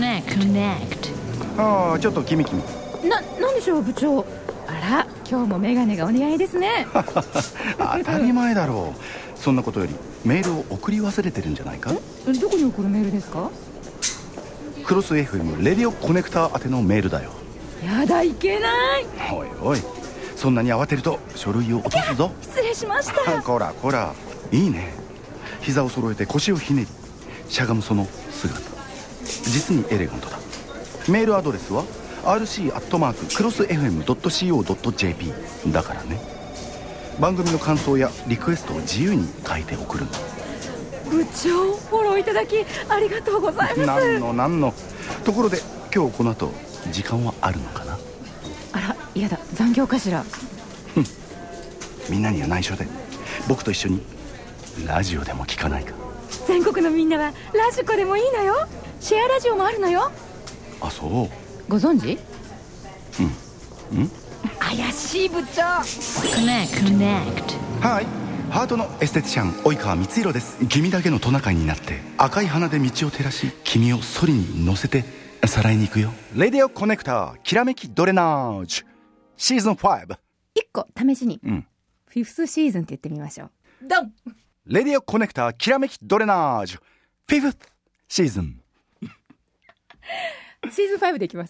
ああ、ちょっと君なんでしょう部長。あら、今日もメガネがお似合いですね。 当たり前だろう。そんなことよりメールを送り忘れてるんじゃないか。 どこに送るメールですか？ クロス FM レディオコネクター宛てのメールだよ。 やだ、いけない。 おいおい、そんなに慌てると書類を落とすぞ。 失礼しました。 こらこら、いいね。膝を揃えて腰をひねりしゃがむその姿、実にエレガントだ。メールアドレスは rc@crossfm.co.jp だからね。番組の感想やリクエストを自由に書いて送るの。 部長、フォローいただきありがとうございます。 なんの。ところで今日この後時間はあるのかな。 あら、やだ、残業かしら。 みんなには内緒で僕と一緒にラジオでも聞かないか。 全国のみんなはラジコでもいいのよ。シェアラジオもあるのよ。 あ、そう。 ご存知？ うん怪しい部長。 はい、ハートのエステティシャン及川光弘です。君だけのトナカイになって赤い花で道を照らし、君をソリに乗せてさらいに行くよ。レディオコネクターきらめきドレナージュシーズン5。 1個試しに、フィフスシーズンって言ってみましょう。ドン。 レディオコネクターきらめきドレナージュフィフスシーズン。 シーズン5でいきます。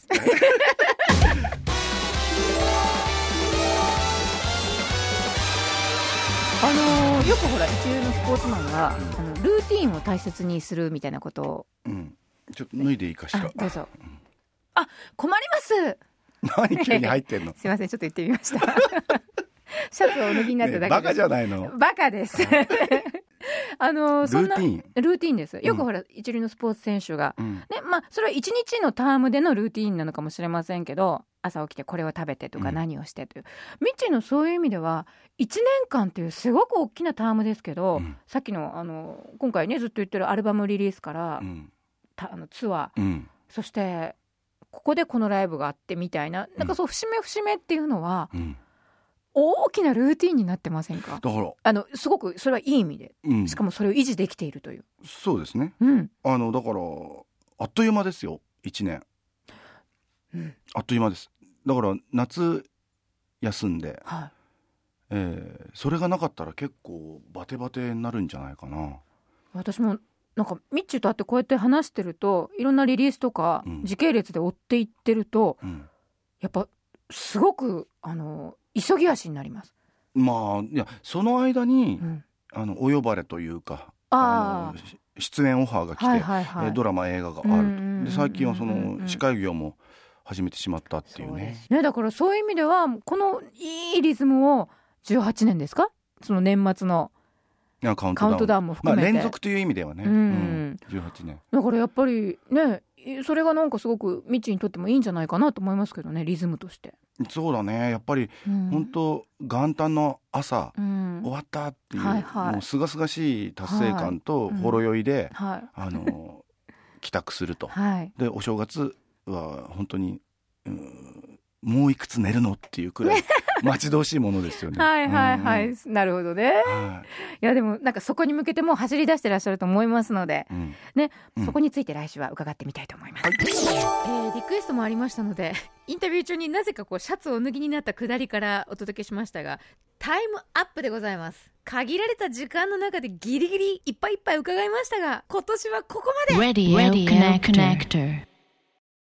よくほら一流のスポーツマンが、ルーティーンを大切にするみたいなことを、 ちょっと脱いでいいかしら。 どうぞ。あ、困ります。 何急に入ってんの。 すいません、ちょっと言ってみました。シャツをお脱ぎになっただけで、 バカじゃないの。 バカです。そんなルーティンです。よくほら、一流のスポーツ選手が、それは一日のタームでのルーティンなのかもしれませんけど、朝起きてこれを食べてとか何をしてという、ミッチーのそういう意味では1年間っていうすごく大きなタームですけど、さっきの今回ねずっと言ってるアルバムリリースから、ツアー、そしてここでこのライブがあってみたいな、なんかそう節目節目っていうのは、大きなルーティンになってませんか。 だからすごくそれはいい意味で、しかもそれを維持できているという。 そうですね、だからあっという間ですよ1年、あっという間です。だから夏休んで、それがなかったら結構バテバテになるんじゃないかな。 私もなんかミッチーと会ってこうやって話してると、いろんなリリースとか、時系列で追っていってると、やっぱすごく急ぎ足になります。いやその間に、お呼ばれというか出演オファーが来て、ドラマ映画があると、で最近はその司会業も始めてしまったっていうね。 だからそういう意味ではこのいいリズムを18年ですか、その年末のカウントダウンも含めて、 連続という意味ではね、18年だからやっぱりね、それがなんかすごくミッチーにとってもいいんじゃないかなと思いますけどね、リズムとして。 そうだね、やっぱり、本当元旦の朝、終わったっていう、もうすがすがしい達成感とほろ酔いで、帰宅すると、でお正月は本当に、もういくつ寝るのっていうくらい待ち遠しいものですよね。なるほどね、いやでもなんかそこに向けてもう走り出してらっしゃると思いますので、そこについて来週は伺ってみたいと思います。リクエストもありましたので、インタビュー中になぜかシャツをお脱ぎになったくだりからお届けしましたが、タイムアップでございます。限られた時間の中でギリギリいっぱいいっぱい伺いましたが、今年はここまで。 Radio Connector